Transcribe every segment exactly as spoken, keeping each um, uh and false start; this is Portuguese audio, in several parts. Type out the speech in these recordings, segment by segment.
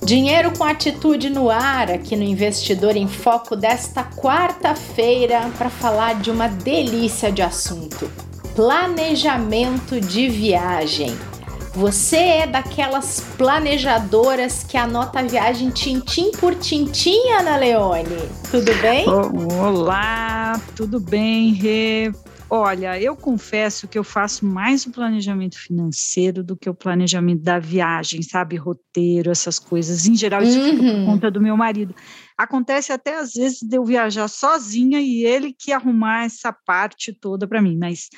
Dinheiro com atitude no ar, aqui no Investidor em Foco desta quarta-feira, para falar de uma delícia de assunto: planejamento de viagem. Você é daquelas planejadoras que anota a viagem tintim por tintim, Ana Leone? Tudo bem? Olá, tudo bem, Rê? Olha, eu confesso que eu faço mais o planejamento financeiro do que o planejamento da viagem, sabe? Roteiro, essas coisas. Em geral, isso Uhum. fica por conta do meu marido. Acontece até às vezes de eu viajar sozinha e ele que arrumar essa parte toda para mim, mas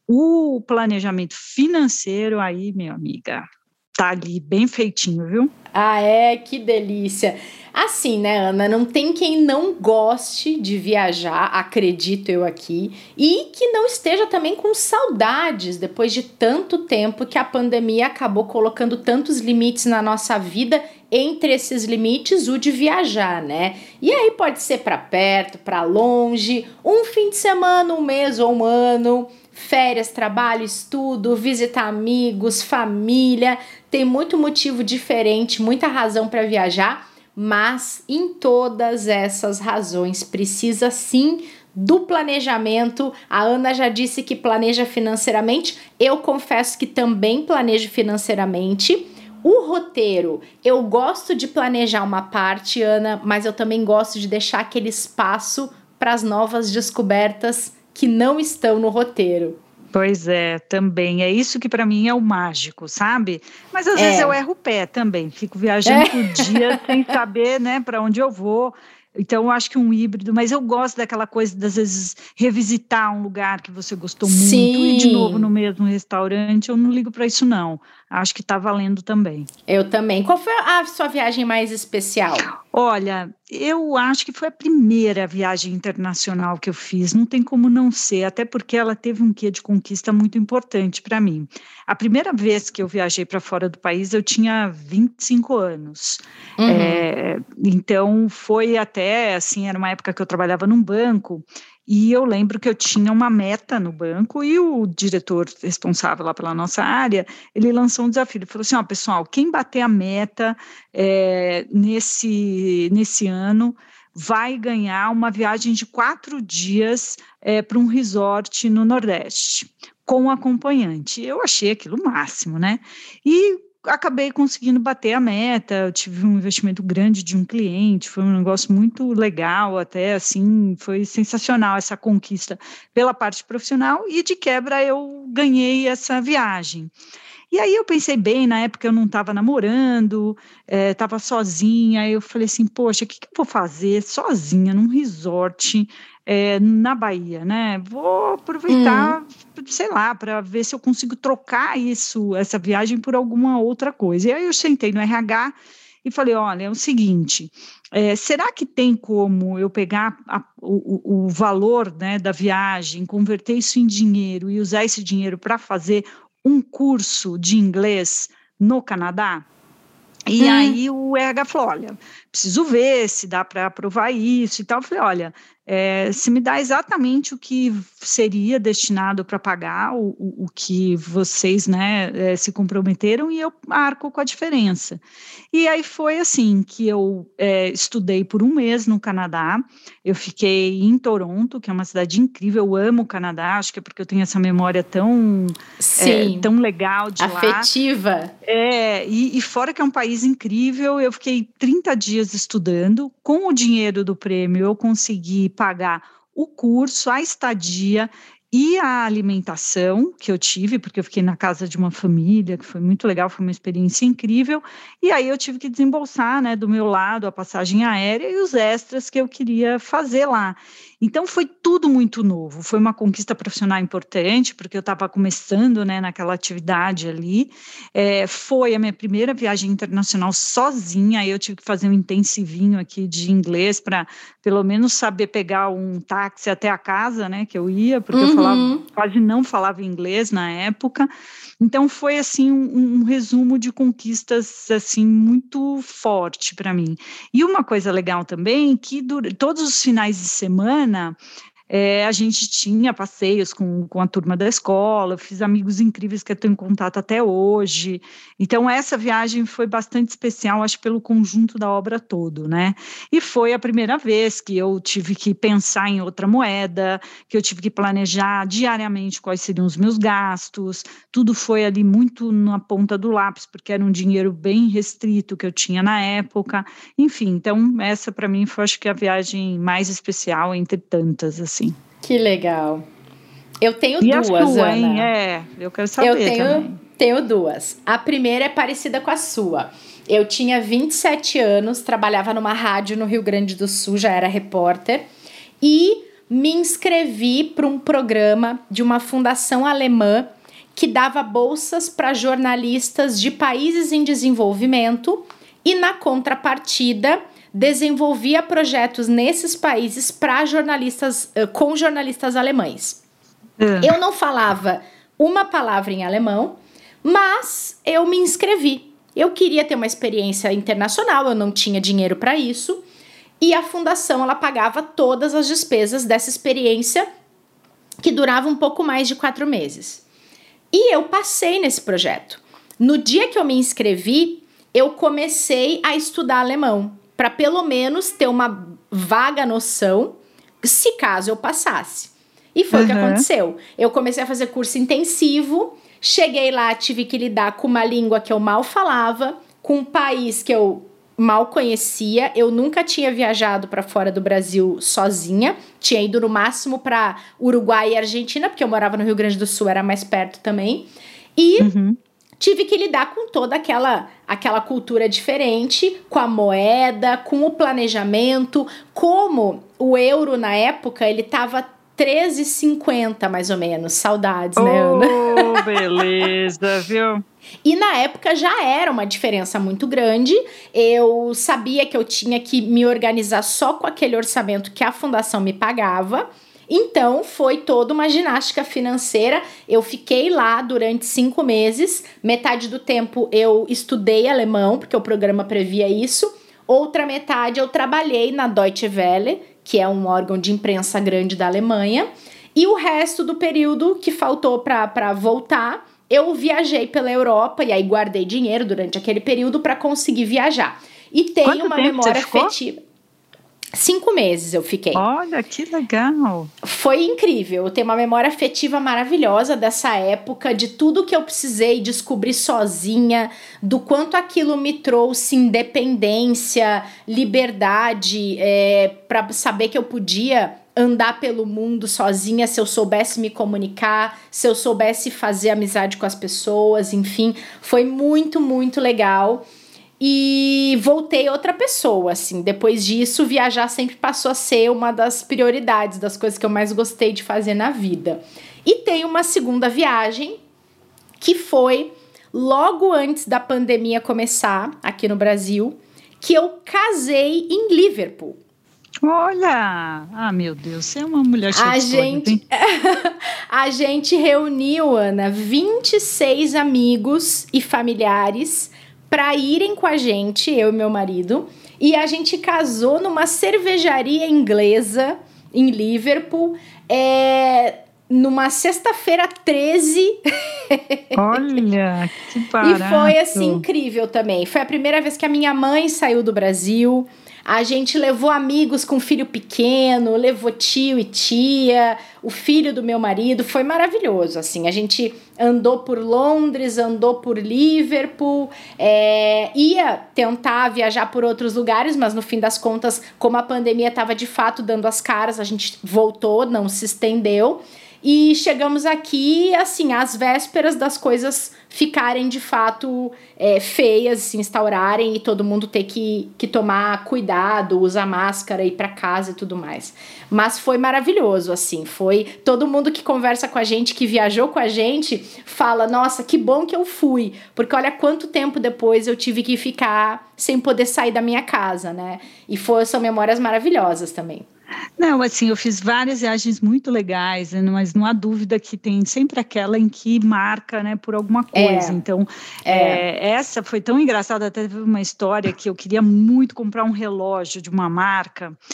o planejamento financeiro aí, minha amiga, tá ali bem feitinho, viu? Ah, é? Que delícia! Assim, né, Ana? Não tem quem não goste de viajar, acredito eu aqui, e que não esteja também com saudades depois de tanto tempo que a pandemia acabou colocando tantos limites na nossa vida. Entre esses limites, o de viajar, né? E aí pode ser para perto, para longe, um fim de semana, um mês ou um ano, férias, trabalho, estudo, visitar amigos, família. Tem muito motivo diferente, muita razão para viajar, mas em todas essas razões precisa sim do planejamento. A Ana já disse que planeja financeiramente, eu confesso que também planejo financeiramente. O roteiro, eu gosto de planejar uma parte, Ana, mas eu também gosto de deixar aquele espaço para as novas descobertas que não estão no roteiro. Pois é, também. É isso que para mim é o mágico, sabe? Mas às É. vezes eu erro o pé também. Fico viajando É. por dia sem saber, né, para onde eu vou. Então, eu acho que um híbrido, mas eu gosto daquela coisa de, às vezes, revisitar um lugar que você gostou Sim. muito e de novo no mesmo restaurante. Eu não ligo para isso, não. Acho que está valendo também. Eu também. Qual foi a sua viagem mais especial? Olha, eu acho que foi a primeira viagem internacional que eu fiz, não tem como não ser, até porque ela teve um quê de conquista muito importante para mim. A primeira vez que eu viajei para fora do país, eu tinha vinte e cinco anos. Uhum. É, então, foi até, assim, era uma época que eu trabalhava num banco, e eu lembro que eu tinha uma meta no banco e o diretor responsável lá pela nossa área, ele lançou um desafio, ele falou assim, ó, pessoal, quem bater a meta é, nesse, nesse ano vai ganhar uma viagem de quatro dias é, para um resort no Nordeste, com acompanhante. Eu achei aquilo o máximo, né? E acabei conseguindo bater a meta, eu tive um investimento grande de um cliente, foi um negócio muito legal, até assim, foi sensacional essa conquista pela parte profissional e de quebra eu ganhei essa viagem. E aí eu pensei bem, na época eu não estava namorando, estava é, sozinha, eu falei assim, poxa, o que, que eu vou fazer sozinha num resort é, na Bahia, né? Vou aproveitar, hum. sei lá, para ver se eu consigo trocar isso, essa viagem por alguma outra coisa. E aí eu sentei no R H e falei, olha, é o seguinte, é, será que tem como eu pegar a, o, o valor, né, da viagem, converter isso em dinheiro e usar esse dinheiro para fazer um curso de inglês no Canadá? E hum. aí o R H falou, olha, preciso ver se dá para aprovar isso e tal. Eu falei, olha, é, se me dá exatamente o que seria destinado para pagar o, o, o que vocês, né, é, se comprometeram e eu arco com a diferença. E aí foi assim que eu é, estudei por um mês no Canadá, eu fiquei em Toronto, que é uma cidade incrível, eu amo o Canadá, acho que é porque eu tenho essa memória tão, Sim, é, tão legal de afetiva. lá. Afetiva. É, e, e fora que é um país incrível, eu fiquei trinta dias estudando, com o dinheiro do prêmio eu consegui pagar o curso, a estadia e a alimentação que eu tive, porque eu fiquei na casa de uma família, que foi muito legal, foi uma experiência incrível, e aí eu tive que desembolsar, né, do meu lado a passagem aérea e os extras que eu queria fazer lá. Então foi tudo muito novo, foi uma conquista profissional importante, porque eu estava começando, né, naquela atividade ali, é, foi a minha primeira viagem internacional sozinha, aí eu tive que fazer um intensivinho aqui de inglês para pelo menos saber pegar um táxi até a casa, né, que eu ia, porque uhum. eu falava, quase não falava inglês na época. Então foi assim um, um resumo de conquistas assim muito forte para mim. E uma coisa legal também que dura, todos os finais de semana é, a gente tinha passeios com, com a turma da escola, eu fiz amigos incríveis que eu tenho contato até hoje. Então, essa viagem foi bastante especial, acho, pelo conjunto da obra todo, né? E foi a primeira vez que eu tive que pensar em outra moeda, que eu tive que planejar diariamente quais seriam os meus gastos, tudo foi ali muito na ponta do lápis, porque era um dinheiro bem restrito que eu tinha na época. Enfim, então, essa para mim foi, acho que, a viagem mais especial entre tantas, assim. Que legal. Eu tenho e duas, a sua, Ana. Hein? É, eu quero saber eu tenho, também. Tenho duas. A primeira é parecida com a sua. Eu tinha vinte e sete anos, trabalhava numa rádio no Rio Grande do Sul, já era repórter, e me inscrevi para um programa de uma fundação alemã que dava bolsas para jornalistas de países em desenvolvimento e, na contrapartida, desenvolvia projetos nesses países para jornalistas, com jornalistas alemães. É. Eu não falava uma palavra em alemão, mas eu me inscrevi. Eu queria ter uma experiência internacional, eu não tinha dinheiro para isso, e a fundação ela pagava todas as despesas dessa experiência, que durava um pouco mais de quatro meses. E eu passei nesse projeto. No dia que eu me inscrevi, eu comecei a estudar alemão, para pelo menos ter uma vaga noção, se caso eu passasse. E foi uhum. o que aconteceu. Eu comecei a fazer curso intensivo, cheguei lá, tive que lidar com uma língua que eu mal falava, com um país que eu mal conhecia. Eu nunca tinha viajado para fora do Brasil sozinha, tinha ido no máximo para Uruguai e Argentina, porque eu morava no Rio Grande do Sul, era mais perto também. E uhum. tive que lidar com toda aquela, aquela cultura diferente, com a moeda, com o planejamento, como o euro na época, ele estava treze reais e cinquenta centavos mais ou menos. Saudades, oh, né, Ana? Oh, beleza, viu? E na época já era uma diferença muito grande. Eu sabia que eu tinha que me organizar só com aquele orçamento que a fundação me pagava. Então, foi toda uma ginástica financeira. Eu fiquei lá durante cinco meses. Metade do tempo eu estudei alemão, porque o programa previa isso. Outra metade eu trabalhei na Deutsche Welle, que é um órgão de imprensa grande da Alemanha. E o resto do período que faltou para voltar, eu viajei pela Europa e aí guardei dinheiro durante aquele período para conseguir viajar. E tenho Quanto uma tempo memória você ficou? afetiva. Cinco meses eu fiquei. Olha, que legal. Foi incrível. Eu tenho uma memória afetiva maravilhosa dessa época, de tudo que eu precisei descobrir sozinha, do quanto aquilo me trouxe independência, liberdade, é, para saber que eu podia andar pelo mundo sozinha, se eu soubesse me comunicar, se eu soubesse fazer amizade com as pessoas, enfim. Foi muito, muito legal. E voltei outra pessoa, assim. Depois disso, viajar sempre passou a ser uma das prioridades, das coisas que eu mais gostei de fazer na vida. E tem uma segunda viagem, que foi logo antes da pandemia começar, aqui no Brasil, que eu casei em Liverpool. Olha! Ah, meu Deus, você é uma mulher cheia a de gente história, A gente reuniu, Ana, vinte e seis amigos e familiares para irem com a gente, eu e meu marido, e a gente casou numa cervejaria inglesa em Liverpool, é, numa sexta-feira treze. Olha, que barato. E foi assim incrível também. Foi a primeira vez que a minha mãe saiu do Brasil. A gente levou amigos com filho pequeno, levou tio e tia, o filho do meu marido, foi maravilhoso, assim, a gente andou por Londres, andou por Liverpool, é, ia tentar viajar por outros lugares, mas no fim das contas, como a pandemia estava de fato dando as caras, a gente voltou, não se estendeu, e chegamos aqui, assim, às vésperas das coisas ficarem de fato é, feias, se instaurarem e todo mundo ter que, que tomar cuidado, usar máscara, ir para casa e tudo mais. Mas foi maravilhoso, assim, foi todo mundo que conversa com a gente, que viajou com a gente, fala, nossa, que bom que eu fui, porque olha quanto tempo depois eu tive que ficar sem poder sair da minha casa, né? E foi, são memórias maravilhosas também. Não, assim, eu fiz várias viagens muito legais, mas não há dúvida que tem sempre aquela em que marca, né, por alguma coisa. É, então, é. É, essa foi tão engraçada, até teve uma história que eu queria muito comprar um relógio de uma marca,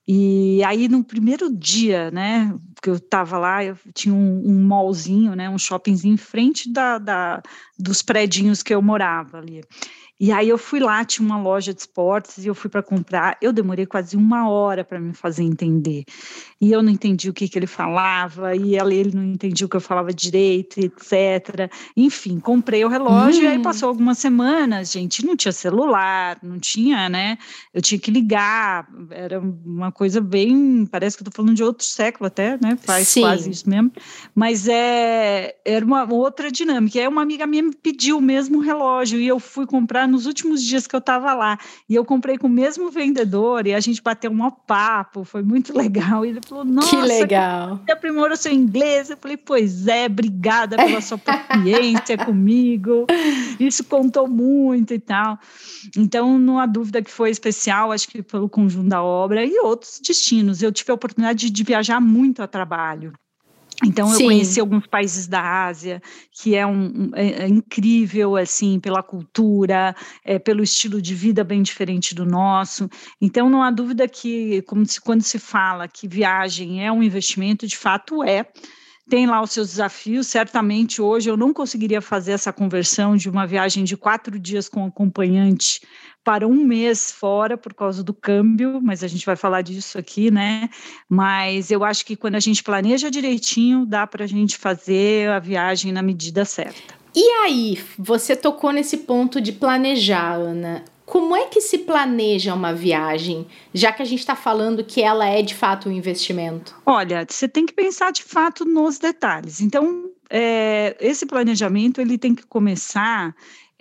E aí, no primeiro dia, né, que eu estava lá, eu tinha um, um mallzinho, né, um shoppingzinho em frente da, da, dos predinhos que eu morava ali. E aí eu fui lá, tinha uma loja de esportes e eu fui para comprar. Eu demorei quase uma hora para me fazer entender. E eu não entendi o que, que ele falava, e ele, ele não entendia o que eu falava direito, etcétera. Enfim, comprei o relógio Hum. e aí passou algumas semanas, gente, não tinha celular, não tinha, né? Eu tinha que ligar, era uma coisa bem, parece que eu tô falando de outro século até, né? Faz Sim. quase isso mesmo. Mas é, era uma outra dinâmica. E aí uma amiga minha me pediu o mesmo relógio e eu fui comprar nos últimos dias que eu estava lá. E eu comprei com o mesmo vendedor e a gente bateu um papo, foi muito legal. E ele falou, nossa, que legal. Você aprimorou seu inglês. Eu falei, pois é, obrigada pela sua paciência comigo. Isso contou muito e tal. Então, não há dúvida que foi especial, acho que pelo conjunto da obra e outros destinos. Eu tive a oportunidade de viajar muito a trabalho. Então, eu Sim. conheci alguns países da Ásia, que é, um, é, é incrível, assim, pela cultura, é, pelo estilo de vida bem diferente do nosso. Então, não há dúvida que, como se, quando se fala que viagem é um investimento, de fato é. Tem lá os seus desafios, certamente hoje eu não conseguiria fazer essa conversão de uma viagem de quatro dias com acompanhante para um mês fora por causa do câmbio, mas a gente vai falar disso aqui, né? Mas eu acho que quando a gente planeja direitinho, dá para a gente fazer a viagem na medida certa. E aí, você tocou nesse ponto de planejar, Ana. Como é que se planeja uma viagem, já que a gente está falando que ela é de fato um investimento? Olha, você tem que pensar de fato nos detalhes. Então, é, esse planejamento ele tem que começar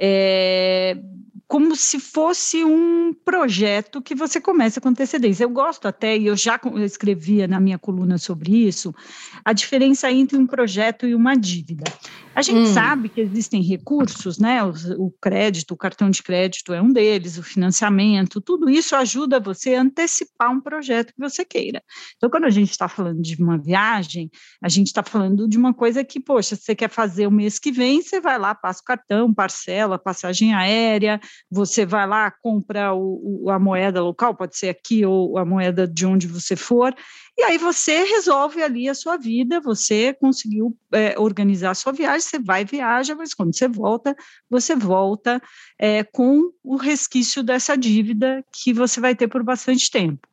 é, como se fosse um projeto que você começa com antecedência. Eu gosto até, e eu já escrevia na minha coluna sobre isso, a diferença entre um projeto e uma dívida. A gente hum. sabe que existem recursos, né? O, o crédito, o cartão de crédito é um deles, o financiamento, tudo isso ajuda você a antecipar um projeto que você queira. Então, quando a gente está falando de uma viagem, a gente está falando de uma coisa que, poxa, você quer fazer o mês que vem, você vai lá, passa o cartão, parcela, passagem aérea, você vai lá, compra o, o, a moeda local, pode ser aqui ou a moeda de onde você for, e aí você resolve ali a sua vida, você conseguiu é, organizar a sua viagem, você vai viaja, mas quando você volta, você volta é, com o resquício dessa dívida que você vai ter por bastante tempo.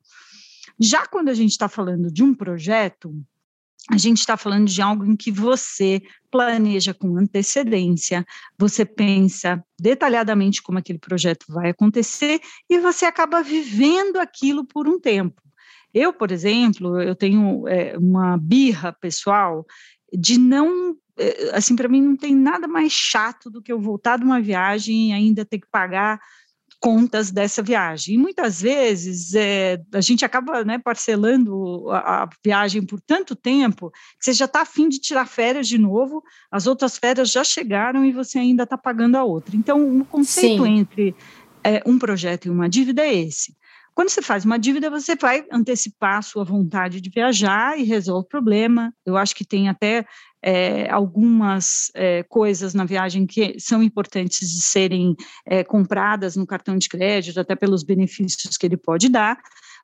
Já quando a gente está falando de um projeto, a gente está falando de algo em que você planeja com antecedência, você pensa detalhadamente como aquele projeto vai acontecer e você acaba vivendo aquilo por um tempo. Eu, por exemplo, eu tenho é, uma birra pessoal de não, é, assim, para mim não tem nada mais chato do que eu voltar de uma viagem e ainda ter que pagar contas dessa viagem. E muitas vezes é, a gente acaba, né, parcelando a, a viagem por tanto tempo que você já está a fim de tirar férias de novo, as outras férias já chegaram e você ainda está pagando a outra. Então, o conceito Sim. entre é, um projeto e uma dívida é esse. Quando você faz uma dívida, você vai antecipar a sua vontade de viajar e resolve o problema. Eu acho que tem até é, algumas é, coisas na viagem que são importantes de serem é, compradas no cartão de crédito, até pelos benefícios que ele pode dar.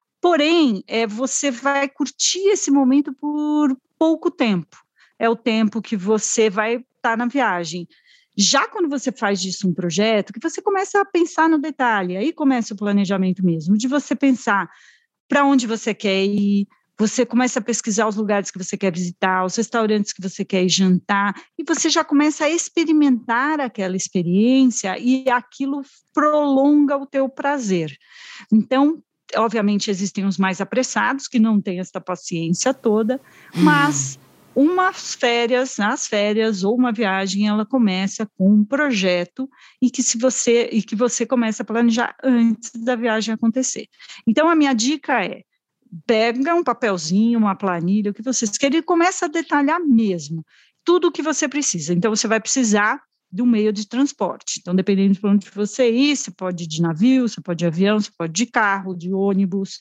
Porém, é, você vai curtir esse momento por pouco tempo. É o tempo que você vai estar na viagem. Já quando você faz disso um projeto, que você começa a pensar no detalhe, aí começa o planejamento mesmo, de você pensar para onde você quer ir, você começa a pesquisar os lugares que você quer visitar, os restaurantes que você quer ir jantar, e você já começa a experimentar aquela experiência e aquilo prolonga o teu prazer. Então, obviamente, existem os mais apressados, que não têm essa paciência toda, mas... Hum. Umas férias, as férias ou uma viagem, ela começa com um projeto e que, se você, e que você começa a planejar antes da viagem acontecer. Então, a minha dica é, pega um papelzinho, uma planilha, o que vocês querem, e começa a detalhar mesmo tudo o que você precisa. Então, você vai precisar de um meio de transporte. Então, dependendo de onde você ir, você pode ir de navio, você pode ir de avião, você pode ir de carro, de ônibus.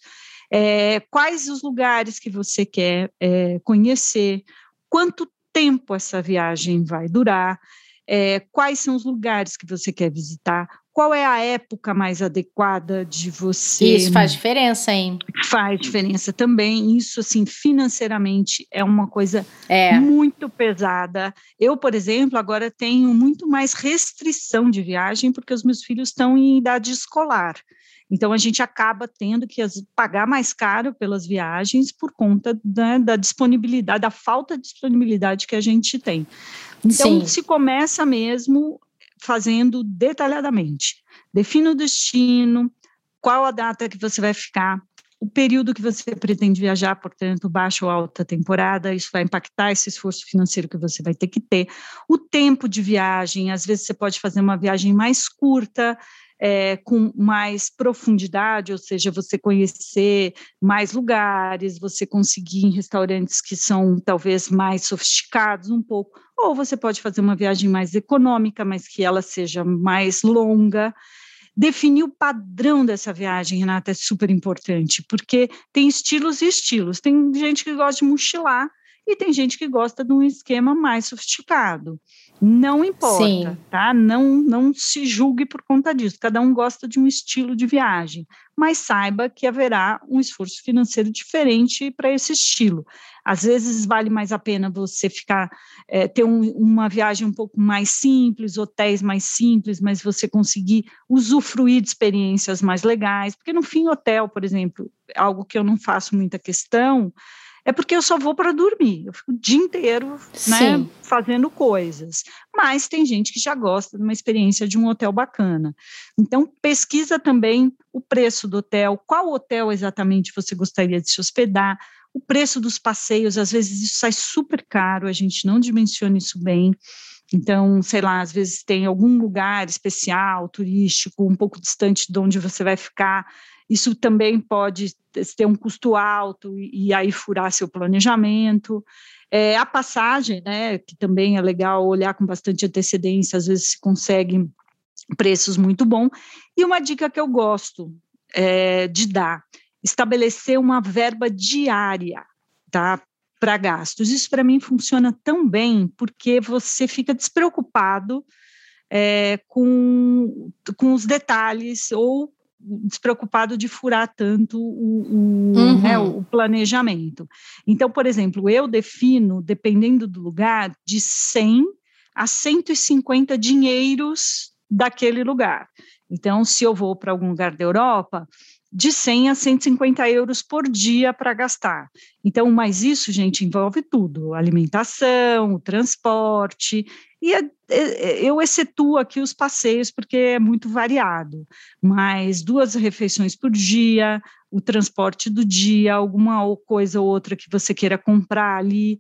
É, quais os lugares que você quer é, conhecer, quanto tempo essa viagem vai durar, é, quais são os lugares que você quer visitar, qual é a época mais adequada de você... Isso faz diferença, hein? Faz diferença também. Isso, assim, financeiramente é uma coisa é. muito pesada. Eu, por exemplo, agora tenho muito mais restrição de viagem porque os meus filhos estão em idade escolar. Então, a gente acaba tendo que pagar mais caro pelas viagens por conta da, da disponibilidade, da falta de disponibilidade que a gente tem. Então, Sim. se começa mesmo fazendo detalhadamente. Defina o destino, qual a data que você vai ficar, o período que você pretende viajar, portanto, baixa ou alta temporada, isso vai impactar esse esforço financeiro que você vai ter que ter. O tempo de viagem, às vezes você pode fazer uma viagem mais curta, É, com mais profundidade, ou seja, você conhecer mais lugares, você conseguir ir em restaurantes que são talvez mais sofisticados um pouco, ou você pode fazer uma viagem mais econômica, mas que ela seja mais longa. Definir o padrão dessa viagem, Renata, é super importante, porque tem estilos e estilos. Tem gente que gosta de mochilar e tem gente que gosta de um esquema mais sofisticado. Não importa, Sim. tá? Não, não se julgue por conta disso. Cada um gosta de um estilo de viagem, mas saiba que haverá um esforço financeiro diferente para esse estilo. Às vezes vale mais a pena você ficar, é, ter um, uma viagem um pouco mais simples, hotéis mais simples, mas você conseguir usufruir de experiências mais legais, porque no fim, hotel, por exemplo, algo que eu não faço muita questão, é porque eu só vou para dormir, eu fico o dia inteiro, né, fazendo coisas, mas tem gente que já gosta de uma experiência de um hotel bacana, então pesquisa também o preço do hotel, qual hotel exatamente você gostaria de se hospedar, o preço dos passeios, às vezes isso sai super caro, a gente não dimensiona isso bem. Então, sei lá, às vezes tem algum lugar especial, turístico, um pouco distante de onde você vai ficar, isso também pode ter um custo alto e, e aí furar seu planejamento. É, a passagem, né, que também é legal olhar com bastante antecedência, às vezes se consegue preços muito bons. E uma dica que eu gosto é, de dar, estabelecer uma verba diária, tá? Para gastos. Isso para mim funciona tão bem, porque você fica despreocupado é, com, com os detalhes ou despreocupado de furar tanto o, o, uhum. né, o planejamento. Então, por exemplo, eu defino, dependendo do lugar, de cem a cento e cinquenta dinheiros daquele lugar. Então, se eu vou para algum lugar da Europa, de cem a cento e cinquenta euros por dia para gastar. Então, mas isso, gente, envolve tudo, alimentação, o transporte, e é, é, eu excetuo aqui os passeios, porque é muito variado, mas duas refeições por dia, o transporte do dia, alguma coisa ou outra que você queira comprar ali,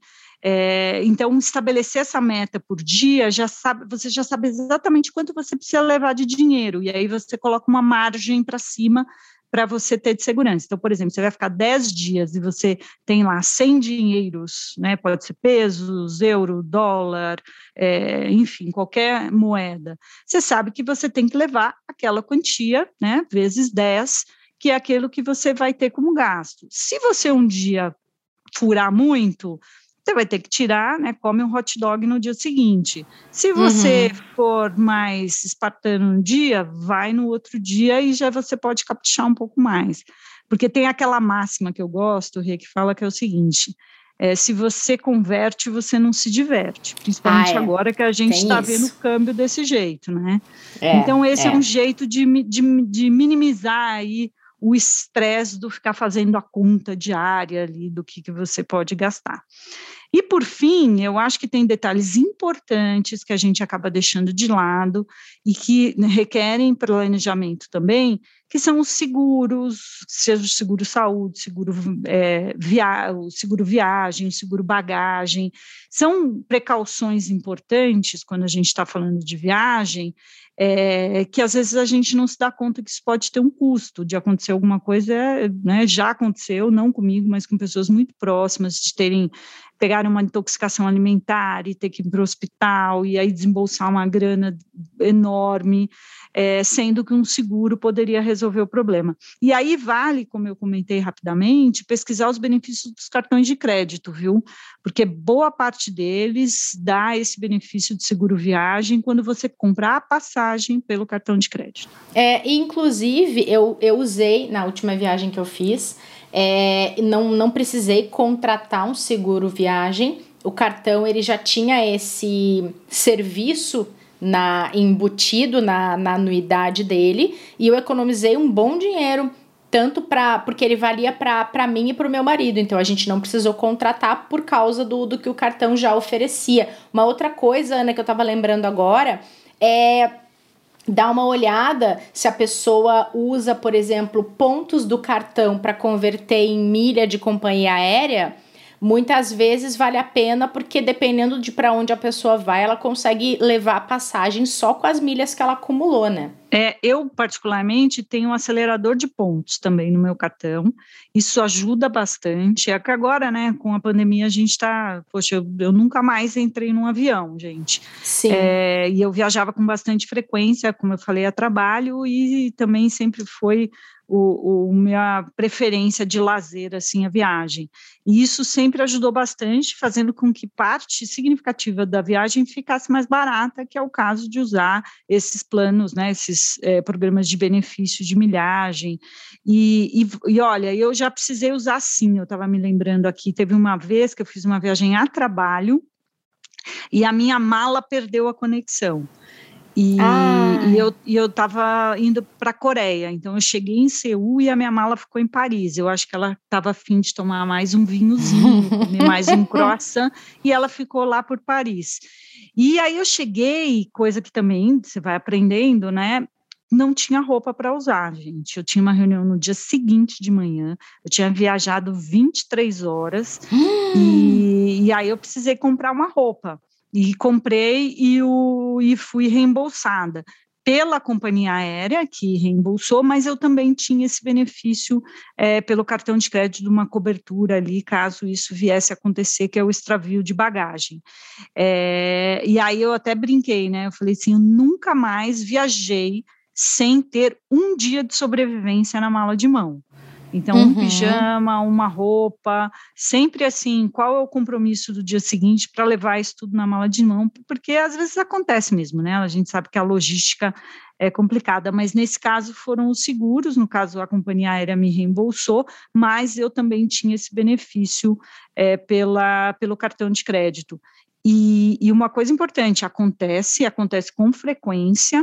é, então, estabelecer essa meta por dia, já sabe, você já sabe exatamente quanto você precisa levar de dinheiro, e aí você coloca uma margem para cima, para você ter de segurança. Então, por exemplo, você vai ficar dez dias e você tem lá cem dinheiros, né, pode ser pesos, euro, dólar, é, enfim, qualquer moeda. Você sabe que você tem que levar aquela quantia, né, vezes dez, que é aquilo que você vai ter como gasto. Se você um dia furar muito, você vai ter que tirar, né, come um hot dog no dia seguinte. Se você uhum. for mais espartano um dia, vai no outro dia e já você pode caprichar um pouco mais. Porque tem aquela máxima que eu gosto, Rê, que fala que é o seguinte, é, se você converte, você não se diverte. Principalmente ah, é. agora que a gente está vendo o câmbio desse jeito, né? É, então, esse é, é um jeito de, de, de minimizar aí o estresse do ficar fazendo a conta diária ali do que, que você pode gastar. E, por fim, eu acho que tem detalhes importantes que a gente acaba deixando de lado e que requerem planejamento também, que são os seguros, seja o seguro saúde, seguro, é, via, o seguro viagem, seguro bagagem, são precauções importantes quando a gente está falando de viagem, é, que às vezes a gente não se dá conta que isso pode ter um custo de acontecer alguma coisa, né, já aconteceu, não comigo, mas com pessoas muito próximas, de terem pegarem uma intoxicação alimentar e ter que ir para o hospital e aí desembolsar uma grana enorme, é, sendo que um seguro poderia resolver o problema. E aí vale, como eu comentei rapidamente, pesquisar os benefícios dos cartões de crédito, viu? Porque boa parte deles dá esse benefício de seguro viagem quando você comprar a passagem pelo cartão de crédito. É, inclusive, eu, eu usei na última viagem que eu fiz, é, não, não precisei contratar um seguro viagem, o cartão ele já tinha esse serviço na, embutido na, na anuidade dele, e eu economizei um bom dinheiro, tanto para porque ele valia para mim e para o meu marido, então a gente não precisou contratar por causa do, do que o cartão já oferecia. Uma outra coisa, Ana, que eu estava lembrando agora, é dar uma olhada se a pessoa usa, por exemplo, pontos do cartão para converter em milha de companhia aérea. Muitas vezes vale a pena, porque dependendo de para onde a pessoa vai, ela consegue levar a passagem só com as milhas que ela acumulou, né? É, eu, particularmente, tenho um acelerador de pontos também no meu cartão, isso ajuda bastante. É que agora, né, com a pandemia, a gente está... Poxa, eu, eu nunca mais entrei num avião, gente. Sim. É, e eu viajava com bastante frequência, como eu falei, a trabalho, e também sempre foi o, o minha preferência de lazer, assim, a viagem. E isso sempre ajudou bastante, fazendo com que parte significativa da viagem ficasse mais barata, que é o caso de usar esses planos, né, esses é, programas de benefício de milhagem. E, e, e olha, eu já precisei usar sim, eu estava me lembrando aqui, teve uma vez que eu fiz uma viagem a trabalho e a minha mala perdeu a conexão. E, e eu e eu estava indo para a Coreia, então eu cheguei em Seul e a minha mala ficou em Paris. Eu acho que ela estava a fim de tomar mais um vinhozinho, comer mais um croissant, e ela ficou lá por Paris. E aí eu cheguei, coisa que também você vai aprendendo, né? Não tinha roupa para usar, gente. Eu tinha uma reunião no dia seguinte de manhã, eu tinha viajado vinte e três horas, e, e aí eu precisei comprar uma roupa. E comprei e, o, e fui reembolsada pela companhia aérea, que reembolsou, mas eu também tinha esse benefício é, pelo cartão de crédito de uma cobertura ali, caso isso viesse a acontecer, que é o extravio de bagagem. É, e aí eu até brinquei, né? Eu falei assim, eu nunca mais viajei sem ter um dia de sobrevivência na mala de mão. Então, um uhum. pijama, uma roupa, sempre assim, qual é o compromisso do dia seguinte para levar isso tudo na mala de mão, porque às vezes acontece mesmo, né? A gente sabe que a logística é complicada, mas nesse caso foram os seguros, no caso a companhia aérea me reembolsou, mas eu também tinha esse benefício é, pela, pelo cartão de crédito. E, e uma coisa importante, acontece, acontece com frequência,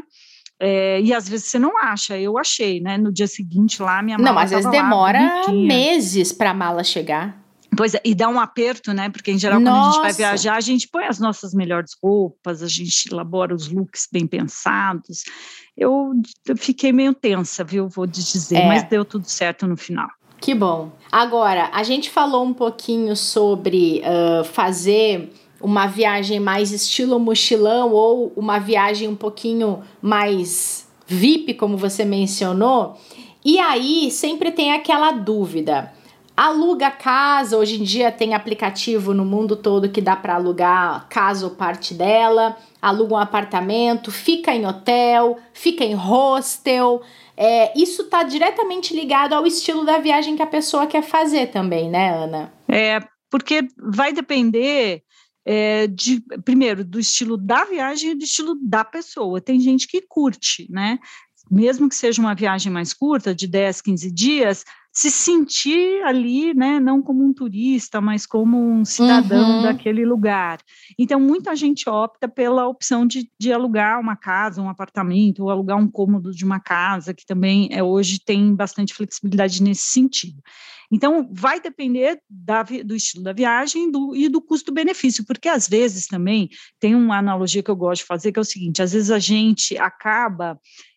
É, e às vezes você não acha, eu achei, né? No dia seguinte lá, minha mala. Não, às vezes demora meses para a mala chegar. Pois é, e dá um aperto, né? Porque em geral, Nossa. quando a gente vai viajar, a gente põe as nossas melhores roupas, a gente elabora os looks bem pensados. Eu fiquei meio tensa, viu? Vou te dizer, é. mas deu tudo certo no final. Que bom. Agora, a gente falou um pouquinho sobre uh, fazer uma viagem mais estilo mochilão ou uma viagem um pouquinho mais V I P, como você mencionou. E aí sempre tem aquela dúvida. Aluga casa, hoje em dia tem aplicativo no mundo todo que dá para alugar casa ou parte dela, aluga um apartamento, fica em hotel, fica em hostel. É, isso está diretamente ligado ao estilo da viagem que a pessoa quer fazer também, né, Ana? É, porque vai depender... É, de, primeiro, do estilo da viagem e do estilo da pessoa. Tem gente que curte, né? Mesmo que seja uma viagem mais curta, de dez, quinze dias, se sentir ali, né, não como um turista, mas como um cidadão uhum. daquele lugar. Então, muita gente opta pela opção de, de alugar uma casa, um apartamento, ou alugar um cômodo de uma casa, que também é, hoje tem bastante flexibilidade nesse sentido. Então, vai depender da, do estilo da viagem do, e do custo-benefício, porque às vezes também tem uma analogia que eu gosto de fazer, que é o seguinte, às vezes a gente acaba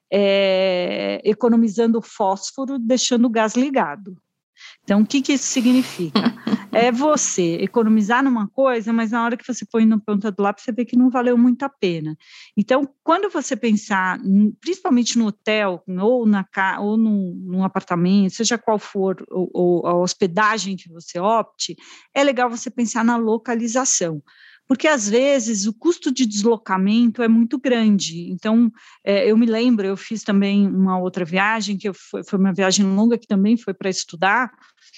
é, economizando fósforo, deixando o gás ligado. Então, o que, que isso significa? é você economizar numa coisa, mas na hora que você põe na ponta do lápis, você vê que não valeu muito a pena. Então, quando você pensar, principalmente no hotel, ou, na, ou num, num apartamento, seja qual for ou, ou a hospedagem que você opte, é legal você pensar na localização. Porque, às vezes, o custo de deslocamento é muito grande. Então, é, eu me lembro, eu fiz também uma outra viagem, que eu, foi, foi uma viagem longa, que também foi para estudar.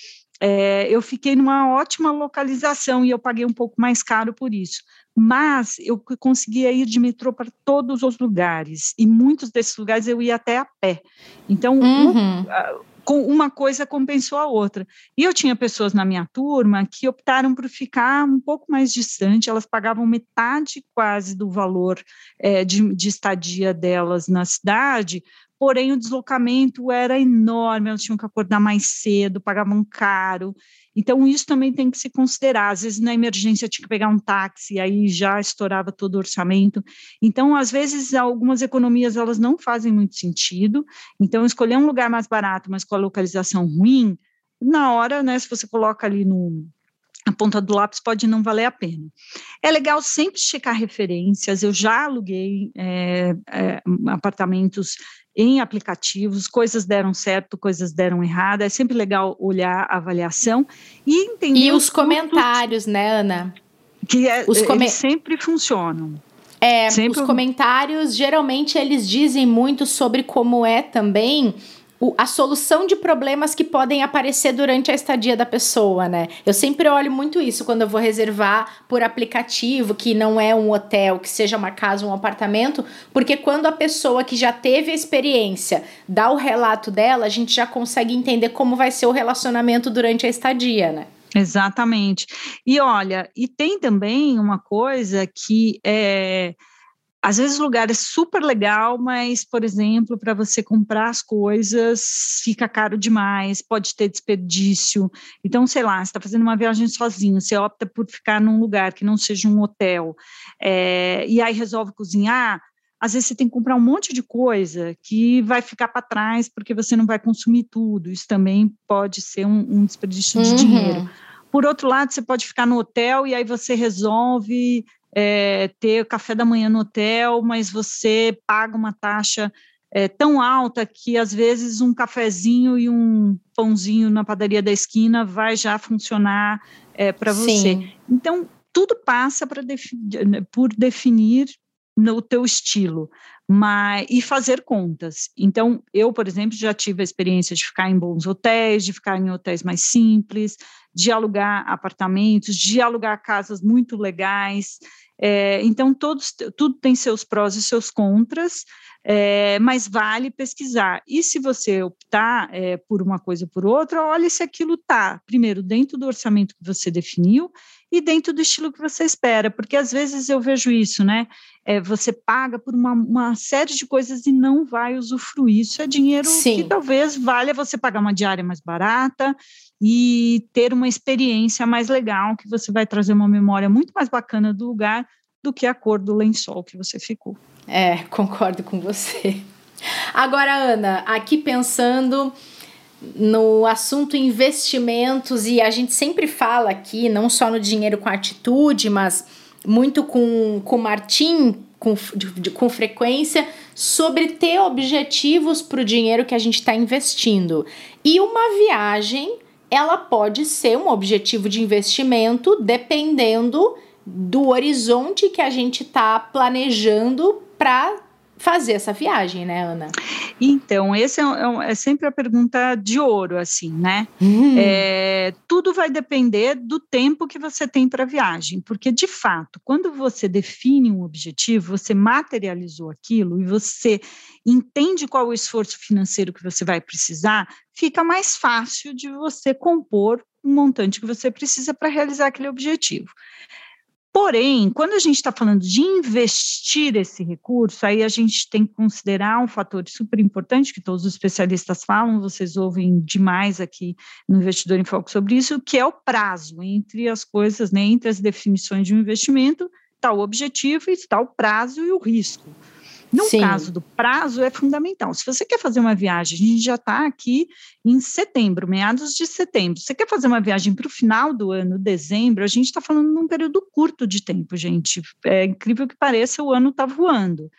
É, eu fiquei numa ótima localização e eu paguei um pouco mais caro por isso. Mas eu conseguia ir de metrô para todos os lugares, e muitos desses lugares eu ia até a pé. Então, Uhum. o, uma coisa compensou a outra. E eu tinha pessoas na minha turma que optaram por ficar um pouco mais distante, elas pagavam metade quase do valor é, de, de estadia delas na cidade, porém o deslocamento era enorme, elas tinham que acordar mais cedo, pagavam caro. Então, isso também tem que se considerar. Às vezes, na emergência, tinha que pegar um táxi, aí já estourava todo o orçamento. Então, às vezes, algumas economias, elas não fazem muito sentido. Então, escolher um lugar mais barato, mas com a localização ruim, na hora, né, se você coloca ali no, a ponta do lápis, pode não valer a pena. É legal sempre checar referências. Eu já aluguei é, é, apartamentos em aplicativos, coisas deram certo, coisas deram errado, é sempre legal olhar a avaliação e entender E os, os comentários, né, Ana? Que é, os come... eles sempre funcionam. É, sempre... Os comentários, geralmente, eles dizem muito sobre como é também o, a solução de problemas que podem aparecer durante a estadia da pessoa, né? Eu sempre olho muito isso quando eu vou reservar por aplicativo, que não é um hotel, que seja uma casa, um apartamento, porque quando a pessoa que já teve a experiência dá o relato dela, a gente já consegue entender como vai ser o relacionamento durante a estadia, né? Exatamente. E olha, e tem também uma coisa que é... Às vezes o lugar é super legal, mas, por exemplo, para você comprar as coisas fica caro demais, pode ter desperdício. Então, sei lá, você está fazendo uma viagem sozinho, você opta por ficar num lugar que não seja um hotel, é, e aí resolve cozinhar. Às vezes você tem que comprar um monte de coisa que vai ficar para trás porque você não vai consumir tudo. Isso também pode ser um, um desperdício de uhum. dinheiro. Por outro lado, você pode ficar no hotel e aí você resolve é, ter café da manhã no hotel, mas você paga uma taxa é, tão alta que às vezes um cafezinho e um pãozinho na padaria da esquina vai já funcionar é, para você. Então, tudo passa pra defi- por definir no teu estilo, mas, e fazer contas. Então, eu, por exemplo, já tive a experiência de ficar em bons hotéis, de ficar em hotéis mais simples, de alugar apartamentos, de alugar casas muito legais. É, então, todos, tudo tem seus prós e seus contras, é, mas vale pesquisar. E se você optar é, por uma coisa ou por outra, olhe se aquilo está, primeiro, dentro do orçamento que você definiu e dentro do estilo que você espera, porque às vezes eu vejo isso, né? É, você paga por uma, uma série de coisas e não vai usufruir. Isso é dinheiro Sim. que talvez valha você pagar uma diária mais barata e ter uma experiência mais legal, que você vai trazer uma memória muito mais bacana do lugar do que a cor do lençol que você ficou. É, concordo com você. Agora, Ana, aqui pensando no assunto investimentos, e a gente sempre fala aqui, não só no Dinheiro com Atitude, mas muito com o Martim, com, de, com frequência, sobre ter objetivos para o dinheiro que a gente está investindo. E uma viagem, ela pode ser um objetivo de investimento dependendo do horizonte que a gente está planejando para fazer essa viagem, né, Ana? Então, essa é, é sempre a pergunta de ouro, assim, né? Hum. É, tudo vai depender do tempo que você tem para a viagem, porque, de fato, quando você define um objetivo, você materializou aquilo e você entende qual é o esforço financeiro que você vai precisar, fica mais fácil de você compor um montante que você precisa para realizar aquele objetivo. Porém, quando a gente está falando de investir esse recurso, aí a gente tem que considerar um fator super importante, que todos os especialistas falam, vocês ouvem demais aqui no Investidor em Foco sobre isso, que é o prazo entre as coisas, né, entre as definições de um investimento, está o objetivo, está o prazo e o risco. No Sim. caso do prazo, é fundamental. Se você quer fazer uma viagem, a gente já está aqui em setembro, meados de setembro. Você quer fazer uma viagem para o final do ano, dezembro, a gente está falando de um período curto de tempo, gente. É incrível que pareça, o ano está voando.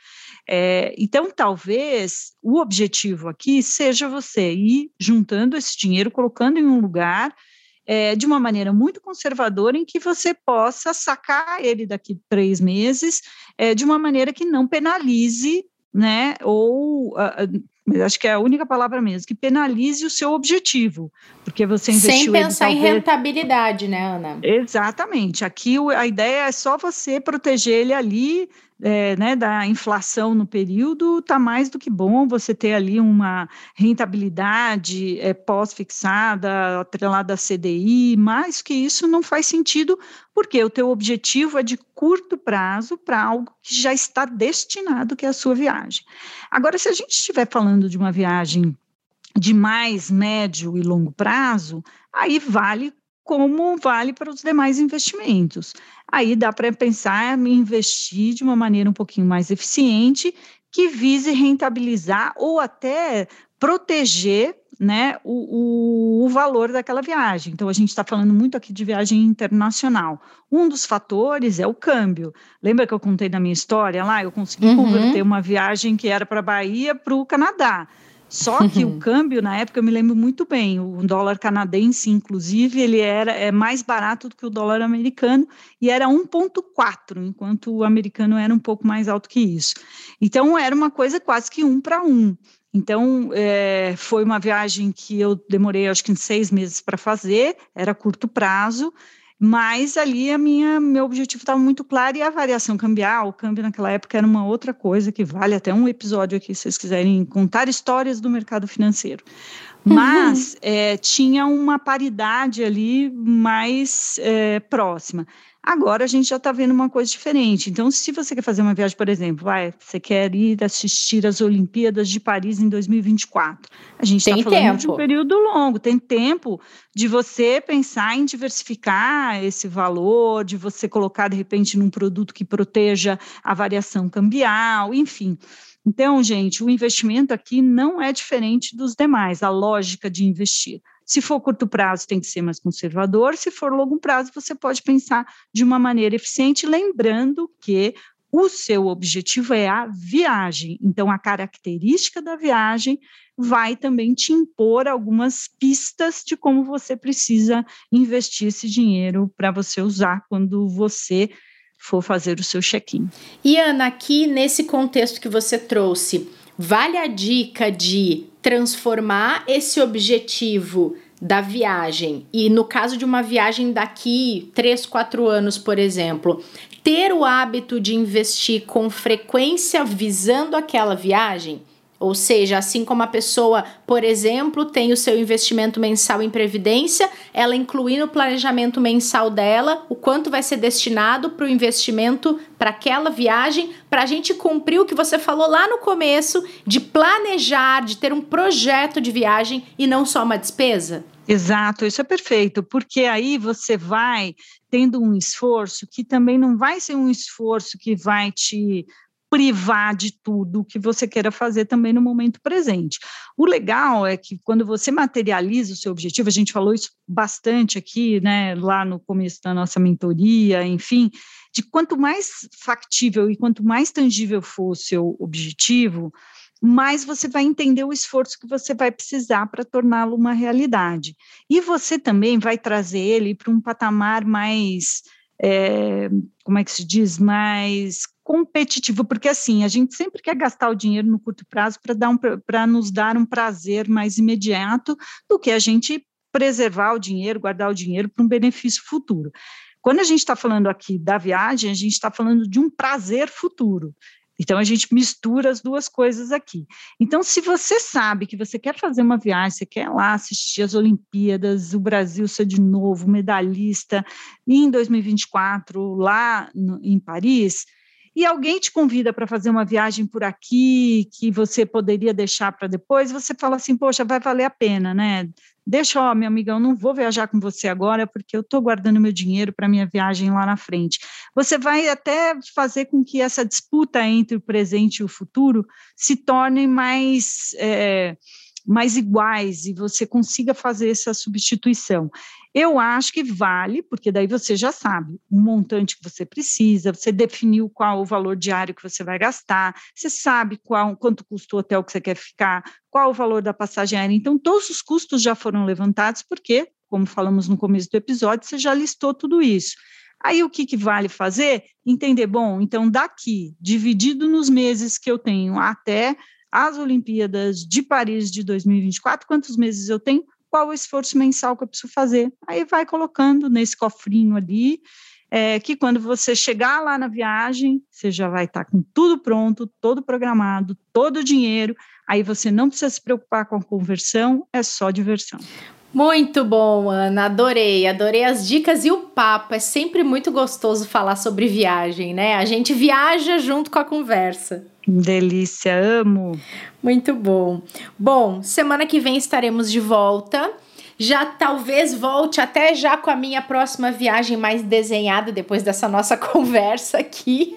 É, então, talvez o objetivo aqui seja você ir juntando esse dinheiro, colocando em um lugar É, de uma maneira muito conservadora, em que você possa sacar ele daqui três meses, é, de uma maneira que não penalize, né, ou, uh, acho que é a única palavra mesmo, que penalize o seu objetivo, porque você investiu Sem pensar ele, talvez... em rentabilidade, né, Ana? Exatamente, aqui a ideia é só você proteger ele ali, É, né, da inflação no período, está mais do que bom você ter ali uma rentabilidade é, pós-fixada, atrelada à C D I, mais que isso não faz sentido, porque o teu objetivo é de curto prazo para algo que já está destinado, que é a sua viagem. Agora, se a gente estiver falando de uma viagem de mais médio e longo prazo, aí vale como vale para os demais investimentos. Aí dá para pensar em investir de uma maneira um pouquinho mais eficiente, que vise rentabilizar ou até proteger, né, o, o, o valor daquela viagem. Então, a gente está falando muito aqui de viagem internacional. Um dos fatores é o câmbio. Lembra que eu contei na minha história lá? Eu consegui uhum. converter uma viagem que era para a Bahia para o Canadá. Só que o câmbio, na época, eu me lembro muito bem, o dólar canadense, inclusive, ele era é, mais barato do que o dólar americano, e era um vírgula quatro, enquanto o americano era um pouco mais alto que isso. Então, era uma coisa quase que um para um. Então, é, foi uma viagem que eu demorei, acho que, seis meses para fazer, era curto prazo, mas ali a minha, meu objetivo estava muito claro, e a variação cambial, o câmbio naquela época era uma outra coisa, que vale até um episódio aqui, se vocês quiserem contar histórias do mercado financeiro. Mas uhum. é, tinha uma paridade ali mais é, próxima. Agora a gente já está vendo uma coisa diferente. Então, se você quer fazer uma viagem, por exemplo, vai, você quer ir assistir as Olimpíadas de Paris em dois mil e vinte e quatro. A gente está falando tempo. de um período longo, tem tempo de você pensar em diversificar esse valor, de você colocar, de repente, num produto que proteja a variação cambial, enfim. Então, gente, o investimento aqui não é diferente dos demais, a lógica de investir. Se for curto prazo, tem que ser mais conservador, se for longo prazo, você pode pensar de uma maneira eficiente, lembrando que o seu objetivo é a viagem. Então, a característica da viagem vai também te impor algumas pistas de como você precisa investir esse dinheiro para você usar quando você for fazer o seu check-in. E, Ana, aqui nesse contexto que você trouxe, vale a dica de transformar esse objetivo da viagem, e no caso de uma viagem daqui três, quatro anos, por exemplo, ter o hábito de investir com frequência visando aquela viagem? Ou seja, assim como a pessoa, por exemplo, tem o seu investimento mensal em previdência, ela incluir no planejamento mensal dela o quanto vai ser destinado para o investimento para aquela viagem, para a gente cumprir o que você falou lá no começo, de planejar, de ter um projeto de viagem e não só uma despesa? Exato, isso é perfeito, porque aí você vai tendo um esforço que também não vai ser um esforço que vai te privar de tudo que você queira fazer também no momento presente. O legal é que quando você materializa o seu objetivo, a gente falou isso bastante aqui, né, lá no começo da nossa mentoria, enfim, de quanto mais factível e quanto mais tangível for o seu objetivo, mais você vai entender o esforço que você vai precisar para torná-lo uma realidade. E você também vai trazer ele para um patamar mais, é, como é que se diz, mais competitivo, porque assim, a gente sempre quer gastar o dinheiro no curto prazo para dar um, para nos dar um prazer mais imediato do que a gente preservar o dinheiro, guardar o dinheiro para um benefício futuro. Quando a gente está falando aqui da viagem, a gente está falando de um prazer futuro. Então, a gente mistura as duas coisas aqui. Então, se você sabe que você quer fazer uma viagem, você quer lá assistir as Olimpíadas, o Brasil ser de novo medalhista em dois mil e vinte e quatro, lá no, em Paris, e alguém te convida para fazer uma viagem por aqui, que você poderia deixar para depois, você fala assim, poxa, vai valer a pena, né? deixa, ó, minha amiga, eu não vou viajar com você agora porque eu estou guardando meu dinheiro para minha viagem lá na frente. Você vai até fazer com que essa disputa entre o presente e o futuro se torne mais... É, mais iguais e você consiga fazer essa substituição. Eu acho que vale, porque daí você já sabe o montante que você precisa, você definiu qual o valor diário que você vai gastar, você sabe qual, quanto custa o hotel que você quer ficar, qual o valor da passagem aérea. Então, todos os custos já foram levantados, porque, como falamos no começo do episódio, você já listou tudo isso. Aí, o que, que vale fazer? Entender, bom, então, daqui, dividido nos meses que eu tenho até as Olimpíadas de Paris de dois mil e vinte e quatro, quantos meses eu tenho, qual o esforço mensal que eu preciso fazer. Aí vai colocando nesse cofrinho ali, é, que quando você chegar lá na viagem, você já vai estar com tudo pronto, todo programado, todo o dinheiro, aí você não precisa se preocupar com a conversão, é só diversão. Muito bom, Ana, adorei, adorei as dicas e o papo, é sempre muito gostoso falar sobre viagem, né? A gente viaja junto com a conversa. Delícia, amo. Muito bom. Bom, semana que vem estaremos de volta. Já talvez volte até já com a minha próxima viagem mais desenhada depois dessa nossa conversa aqui.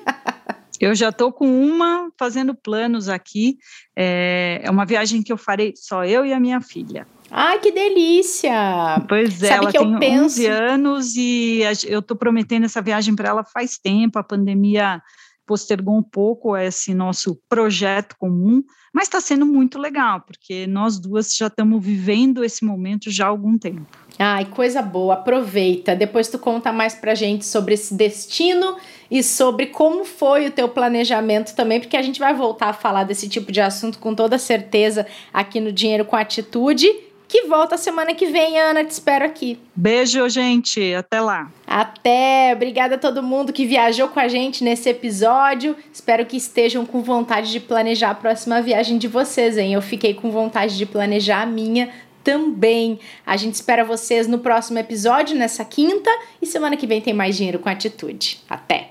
Eu já estou com uma fazendo planos aqui. É, é uma viagem que eu farei só eu e a minha filha. Ai, que delícia! Pois é, Sabe ela que tem eu penso... onze anos e eu estou prometendo essa viagem para ela faz tempo. A pandemia postergou um pouco esse nosso projeto comum, mas está sendo muito legal, porque nós duas já estamos vivendo esse momento já há algum tempo. Ai, coisa boa, aproveita. Depois tu conta mais pra gente sobre esse destino e sobre como foi o teu planejamento também, porque a gente vai voltar a falar desse tipo de assunto com toda certeza aqui no Dinheiro com Atitude, que volta semana que vem, Ana, te espero aqui. Beijo, gente, até lá. Até, obrigada a todo mundo que viajou com a gente nesse episódio, espero que estejam com vontade de planejar a próxima viagem de vocês, hein? Eu fiquei com vontade de planejar a minha também. A gente espera vocês no próximo episódio, nessa quinta, e semana que vem tem mais Dinheiro com Atitude. Até!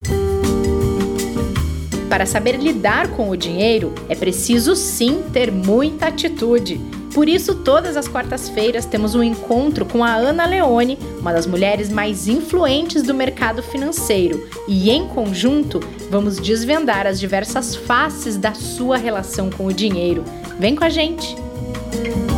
Para saber lidar com o dinheiro, é preciso sim ter muita atitude. Por isso, todas as quartas-feiras temos um encontro com a Ana Leone, uma das mulheres mais influentes do mercado financeiro, e em conjunto vamos desvendar as diversas faces da sua relação com o dinheiro. Vem com a gente!